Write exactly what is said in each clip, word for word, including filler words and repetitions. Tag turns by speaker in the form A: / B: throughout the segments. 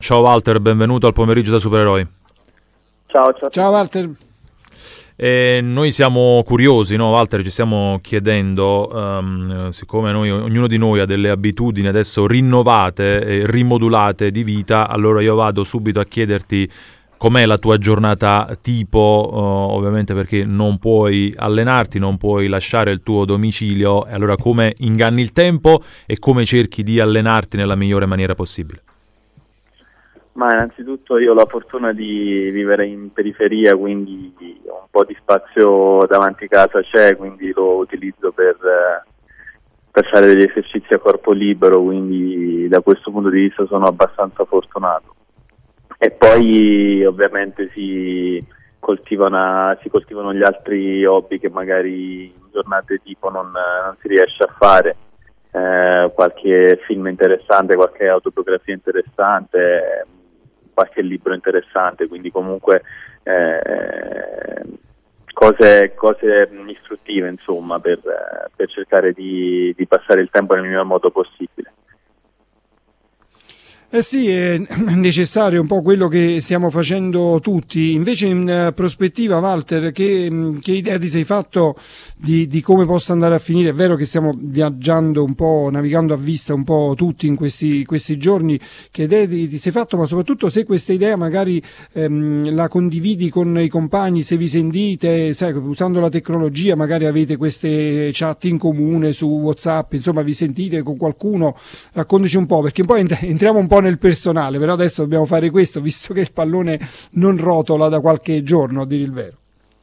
A: Ciao Walter, benvenuto al pomeriggio da Supereroi.
B: Ciao, ciao.
C: Ciao Walter.
A: E noi siamo curiosi, no Walter? Ci stiamo chiedendo, um, siccome noi, ognuno di noi ha delle abitudini adesso rinnovate e rimodulate di vita, allora io vado subito a chiederti com'è la tua giornata tipo, uh, ovviamente perché non puoi allenarti, non puoi lasciare il tuo domicilio, e allora come inganni il tempo e come cerchi di allenarti nella migliore maniera possibile?
B: Ma innanzitutto io ho la fortuna di vivere in periferia, quindi un po' di spazio davanti a casa c'è, quindi lo utilizzo per, per fare degli esercizi a corpo libero, quindi da questo punto di vista sono abbastanza fortunato. E poi ovviamente si coltivano, si coltivano gli altri hobby che magari in giornate tipo non, non si riesce a fare, eh, qualche film interessante, qualche autobiografia interessante, qualche libro interessante, quindi comunque eh, cose, cose istruttive insomma per, per cercare di, di passare il tempo nel miglior modo possibile.
C: Eh sì, è necessario un po' quello che stiamo facendo tutti. Invece in prospettiva, Walter, che, che idea ti sei fatto di, di come possa andare a finire? È vero che stiamo viaggiando un po', navigando a vista un po' tutti in questi, questi giorni. Che idea ti, ti sei fatto? Ma soprattutto se questa idea magari ehm, la condividi con i compagni, se vi sentite, sai, usando la tecnologia, magari avete queste chat in comune su WhatsApp, insomma vi sentite con qualcuno, raccontaci un po', perché poi entriamo un po' nel personale, però adesso dobbiamo fare questo visto che il pallone non rotola da qualche giorno, a dire il vero.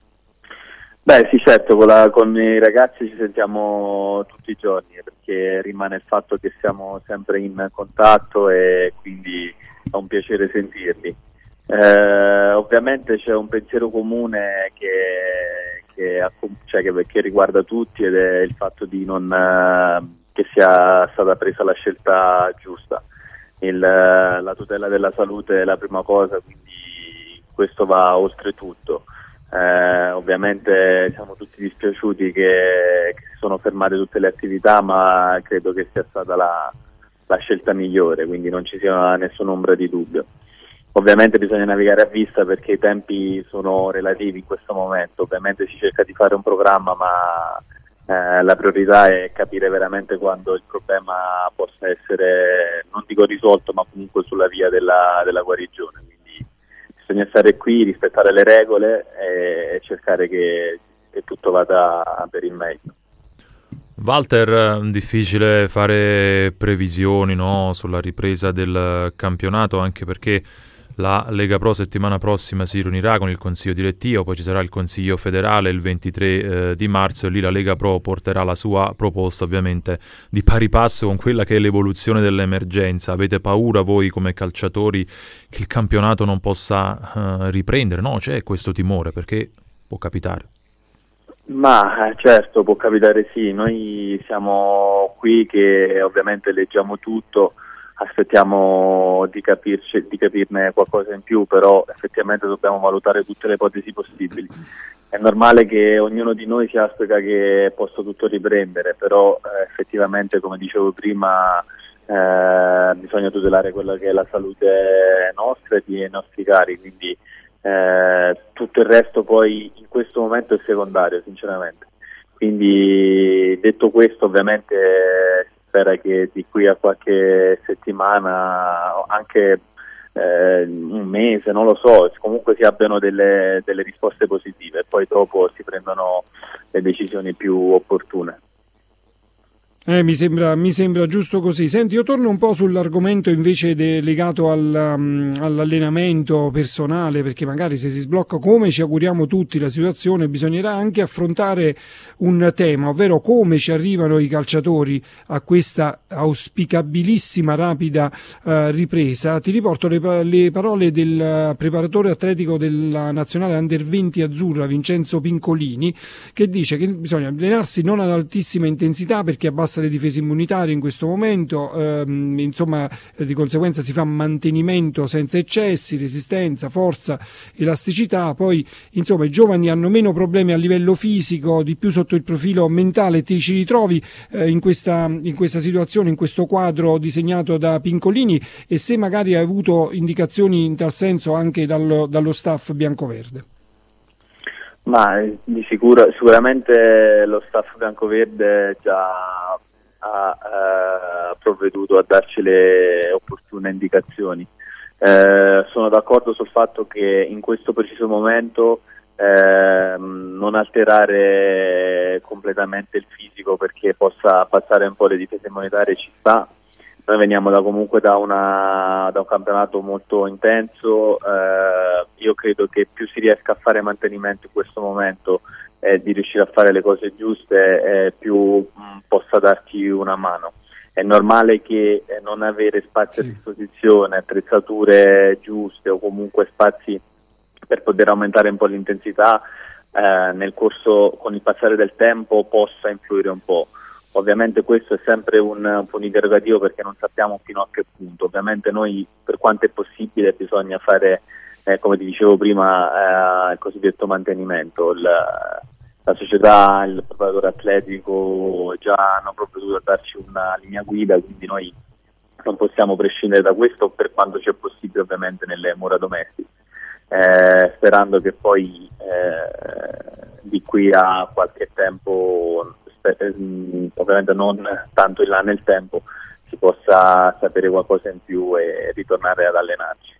B: Beh sì, certo, con, la, con i ragazzi ci sentiamo tutti i giorni, perché rimane il fatto che siamo sempre in contatto e quindi è un piacere sentirli. Eh, ovviamente c'è un pensiero comune che, che, cioè che, che riguarda tutti, ed è il fatto di non che sia stata presa la scelta giusta. Il, la tutela della salute è la prima cosa, quindi questo va oltre tutto. Eh, ovviamente siamo tutti dispiaciuti che, che si sono fermate tutte le attività, ma credo che sia stata la, la scelta migliore, quindi non ci sia nessuna ombra di dubbio. Ovviamente bisogna navigare a vista perché i tempi sono relativi in questo momento, ovviamente si cerca di fare un programma, ma Eh, la priorità è capire veramente quando il problema possa essere, non dico risolto, ma comunque sulla via della, della guarigione. Quindi bisogna stare qui, rispettare le regole e, e cercare che, che tutto vada per il meglio.
A: Walter, difficile fare previsioni, no, sulla ripresa del campionato, anche perché la Lega Pro settimana prossima si riunirà con il consiglio direttivo, poi ci sarà il consiglio federale il ventitré eh, di marzo, e lì la Lega Pro porterà la sua proposta, ovviamente di pari passo con quella che è l'evoluzione dell'emergenza. Avete paura voi come calciatori che il campionato non possa eh, riprendere? No, c'è questo timore, perché può capitare.
B: Ma certo, può capitare, sì. Noi siamo qui che ovviamente leggiamo tutto, aspettiamo di capirci, di capirne qualcosa in più, però effettivamente dobbiamo valutare tutte le ipotesi possibili. È normale che ognuno di noi si aspetta che possa tutto riprendere, però eh, effettivamente, come dicevo prima, eh, bisogna tutelare quella che è la salute nostra e dei nostri cari, quindi eh, tutto il resto poi in questo momento è secondario, sinceramente. Quindi detto questo, ovviamente spera che di qui a qualche settimana, anche eh, un mese, non lo so, comunque si abbiano delle, delle risposte positive e poi dopo si prendano le decisioni più opportune.
C: Eh, mi sembra, mi sembra giusto così. Senti, io torno un po' sull'argomento invece de, legato al, um, all'allenamento personale, perché magari se si sblocca, come ci auguriamo tutti, la situazione, bisognerà anche affrontare un tema, ovvero come ci arrivano i calciatori a questa auspicabilissima rapida uh, ripresa. Ti riporto le, le parole del preparatore atletico della nazionale Under venti azzurra, Vincenzo Pincolini, che dice che bisogna allenarsi non ad altissima intensità perché abbassa abbassa le difese immunitarie in questo momento, ehm, insomma eh, di conseguenza si fa mantenimento senza eccessi, resistenza, forza, elasticità. Poi insomma i giovani hanno meno problemi a livello fisico, di più sotto il profilo mentale. Ti ci ritrovi eh, in questa in questa situazione, in questo quadro disegnato da Pincolini, e se magari hai avuto indicazioni in tal senso anche dal, dallo staff biancoverde?
B: Ma di sicuro, sicuramente lo staff biancoverde già ha eh, provveduto a darci le opportune indicazioni. Eh, sono d'accordo sul fatto che in questo preciso momento eh, non alterare completamente il fisico perché possa passare un po' le difese immunitarie ci sta. Noi veniamo da, comunque da, una, da un campionato molto intenso, eh, io credo che più si riesca a fare mantenimento in questo momento eh, di riuscire a fare le cose giuste, eh, più mh, possa darti una mano. È normale che eh, non avere spazi sì. a disposizione, attrezzature giuste o comunque spazi per poter aumentare un po' l'intensità, eh, nel corso, con il passare del tempo, possa influire un po'. Ovviamente questo è sempre un, un interrogativo perché non sappiamo fino a che punto. Ovviamente noi, per quanto è possibile, bisogna fare, eh, come ti dicevo prima, eh, il cosiddetto mantenimento. Il, la società, il preparatore atletico già hanno provveduto a darci una linea guida, quindi noi non possiamo prescindere da questo per quanto ci è possibile ovviamente nelle mura domestiche, eh, sperando che poi eh, di qui a qualche tempo, ovviamente non tanto in là nel tempo, si possa sapere qualcosa in più e ritornare ad allenarci.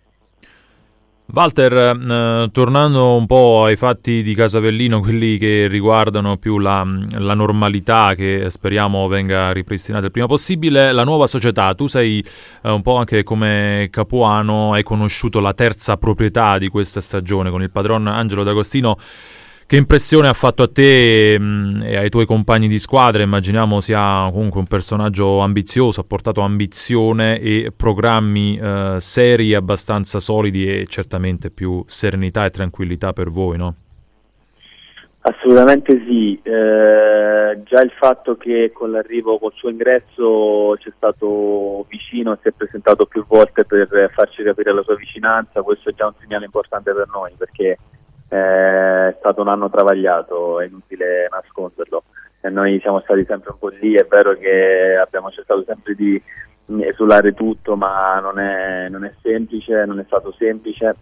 A: Walter, eh, tornando un po' ai fatti di Casavellino, quelli che riguardano più la, la normalità che speriamo venga ripristinata il prima possibile, la nuova società, tu sei eh, un po' anche come Capuano, hai conosciuto la terza proprietà di questa stagione con il padron Angelo D'Agostino. Che impressione ha fatto a te mh, e ai tuoi compagni di squadra? Immaginiamo sia comunque un personaggio ambizioso, ha portato ambizione e programmi eh, seri, abbastanza solidi e certamente più serenità e tranquillità per voi, no?
B: Assolutamente sì, eh, già il fatto che con l'arrivo, col suo ingresso c'è stato vicino, si è presentato più volte per farci capire la sua vicinanza, questo è già un segnale importante per noi perché è stato un anno travagliato, è inutile nasconderlo, e noi siamo stati sempre un po' lì. È vero che abbiamo cercato sempre di esulare tutto, ma non è, non è semplice, non è stato semplice,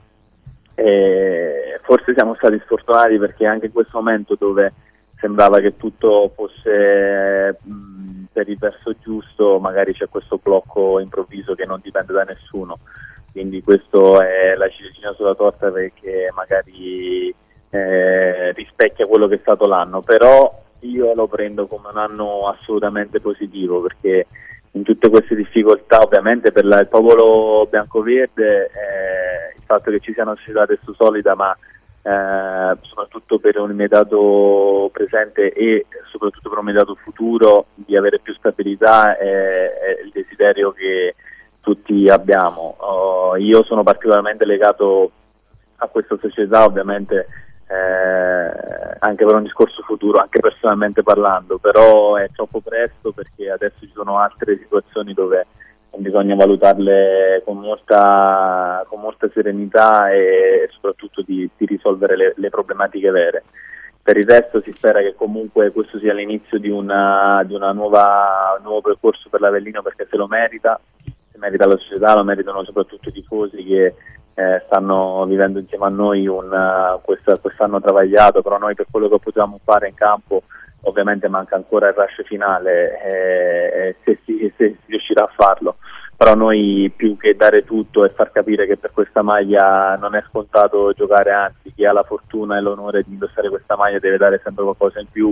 B: e forse siamo stati sfortunati perché anche in questo momento dove sembrava che tutto fosse mh, per il verso giusto, magari c'è questo blocco improvviso che non dipende da nessuno. Quindi questo è la ciliegina sulla torta perché magari eh, rispecchia quello che è stato l'anno, però io lo prendo come un anno assolutamente positivo perché in tutte queste difficoltà, ovviamente per la, il popolo biancoverde, eh, il fatto che ci sia una società adesso solida, ma eh, soprattutto per un immediato presente e soprattutto per un immediato futuro di avere più stabilità è, è il desiderio che tutti abbiamo. Uh, io sono particolarmente legato a questa società, ovviamente eh, anche per un discorso futuro, anche personalmente parlando, però è troppo presto perché adesso ci sono altre situazioni dove bisogna valutarle con molta, con molta serenità e soprattutto di, di risolvere le, le problematiche vere. Per il resto si spera che comunque questo sia l'inizio di, una, di una nuova, un nuovo percorso per l'Avellino perché se lo merita. Merita la società, lo meritano soprattutto i tifosi che eh, stanno vivendo insieme a noi un, uh, quest- quest'anno travagliato, però noi per quello che potevamo fare in campo ovviamente manca ancora il rush finale eh, se, si, se si riuscirà a farlo, però noi più che dare tutto e far capire che per questa maglia non è scontato giocare, anzi chi ha la fortuna e l'onore di indossare questa maglia deve dare sempre qualcosa in più.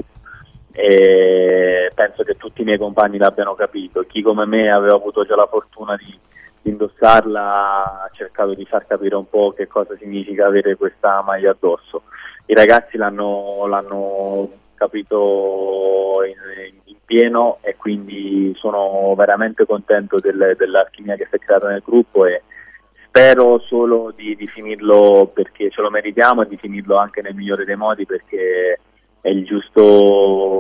B: E penso che tutti i miei compagni l'abbiano capito. Chi come me aveva avuto già la fortuna di, di indossarla ha cercato di far capire un po' che cosa significa avere questa maglia addosso. I ragazzi l'hanno, l'hanno capito in, in pieno e quindi sono veramente contento del, dell'alchimia che si è creata nel gruppo e spero solo di, di finirlo perché ce lo meritiamo e di finirlo anche nel migliore dei modi perché è il giusto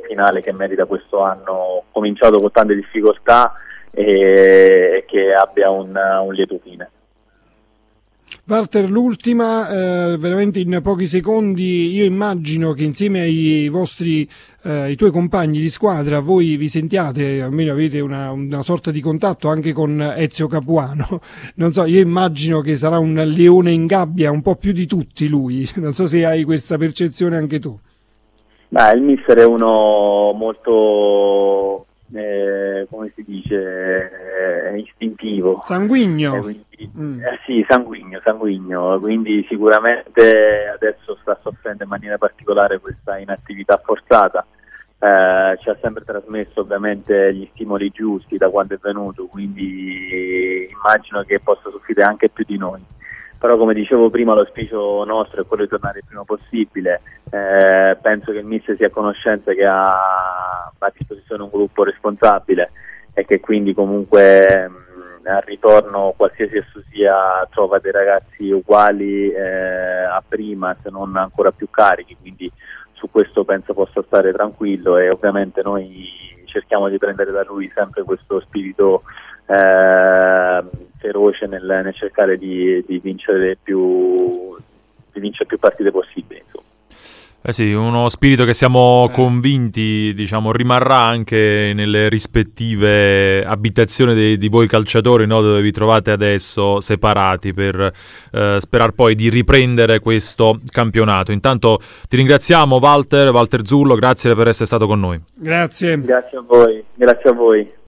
B: finale che merita questo anno, cominciato con tante difficoltà e che abbia un, un lieto fine.
C: Walter, l'ultima, eh, veramente in pochi secondi. Io immagino che insieme ai vostri, eh, ai tuoi compagni di squadra, voi vi sentiate, almeno avete una, una sorta di contatto anche con Ezio Capuano. Non so, io immagino che sarà un leone in gabbia un po' più di tutti lui. Non so se hai questa percezione anche tu.
B: Beh, il mister è uno molto, eh, come si dice, eh, istintivo.
C: Sanguigno.
B: Eh, quindi,
C: mm.
B: eh, sì, sanguigno, sanguigno, quindi sicuramente adesso sta soffrendo in maniera particolare questa inattività forzata. Eh, ci ha sempre trasmesso ovviamente gli stimoli giusti da quando è venuto, quindi immagino che possa soffrire anche più di noi. Però come dicevo prima, l'auspicio nostro è quello di tornare il prima possibile. Eh, penso che il mister sia a conoscenza che ha a disposizione un gruppo responsabile e che quindi comunque mh, al ritorno, qualsiasi esso sia, trova dei ragazzi uguali eh, a prima, se non ancora più carichi, quindi su questo penso possa stare tranquillo, e ovviamente noi cerchiamo di prendere da lui sempre questo spirito eh, feroce nel, nel cercare di, di vincere più di vincere più partite possibili, insomma.
A: Eh sì, uno spirito che siamo convinti, diciamo, rimarrà anche nelle rispettive abitazioni di, di voi calciatori, no? Dove vi trovate adesso separati per eh, sperare poi di riprendere questo campionato. Intanto ti ringraziamo, Walter, Walter Zullo, grazie per essere stato con noi.
C: Grazie.
B: Grazie a voi, grazie a voi.